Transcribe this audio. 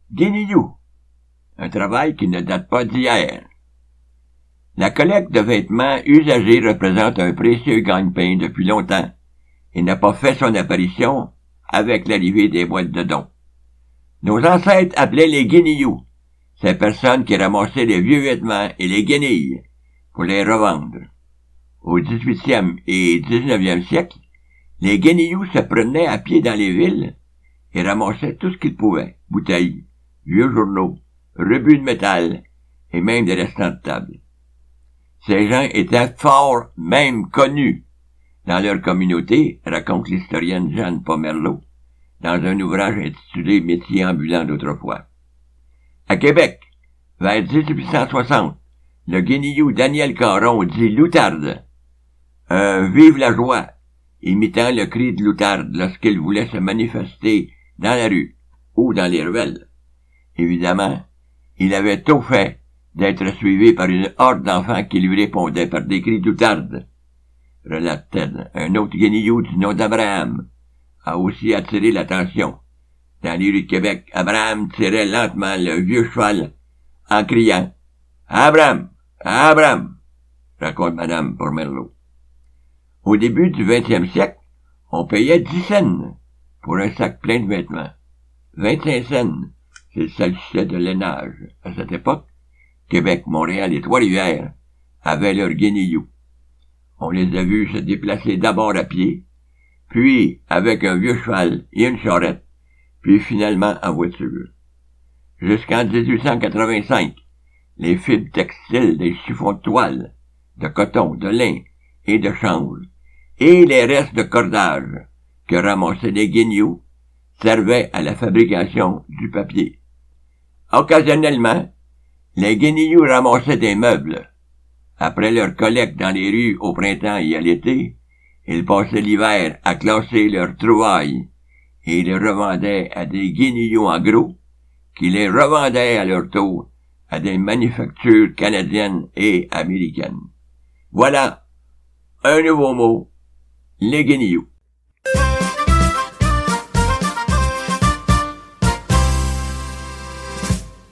Guenilloux, un travail qui ne date pas d'hier. La collecte de vêtements usagés représente un précieux gagne-pain depuis longtemps et n'a pas fait son apparition avec l'arrivée des boîtes de dons. Nos ancêtres appelaient les guenilloux ces personnes qui ramassaient les vieux vêtements et les guenilles pour les revendre. Au 18e et 19e siècle, les guenilloux se promenaient à pied dans les villes et ramassaient tout ce qu'ils pouvaient, bouteilles, vieux journaux, rebuts de métal et même des restants de table. Ces gens étaient fort, même connus dans leur communauté, raconte l'historienne Jeanne Pomerleau, dans un ouvrage intitulé « Métiers ambulants d'autrefois ». À Québec, vers 1860, le guenillou Daniel Caron dit Loutarde, un vive la joie, imitant le cri de Loutarde lorsqu'il voulait se manifester dans la rue ou dans les ruelles. Évidemment, il avait tôt fait d'être suivi par une horde d'enfants qui lui répondaient par des cris d'Outarde. Relate Ted, un autre guenillou du nom d'Abraham a aussi attiré l'attention. Dans les rues de Québec, Abraham tirait lentement le vieux cheval en criant « Abraham! Abraham! » raconte Madame Pomerleau. Au début du 20e siècle, on payait 10 cents pour un sac plein de vêtements. 25 cents, s'il s'agissait de lainage. À cette époque, Québec, Montréal et Trois-Rivières avaient leurs guenilloux. On les a vus se déplacer d'abord à pied, puis avec un vieux cheval et une charrette, puis finalement en voiture. Jusqu'en 1885, les fibres textiles des chiffons de toile, de coton, de lin et de chanvre, et les restes de cordage que ramassaient les guenilloux servaient à la fabrication du papier. Occasionnellement, les guenilloux ramassaient des meubles. Après leur collecte dans les rues au printemps et à l'été, ils passaient l'hiver à classer leurs trouvailles et les revendaient à des guenilloux en gros, qui les revendaient à leur tour à des manufactures canadiennes et américaines. Voilà un nouveau mot, les guenilloux.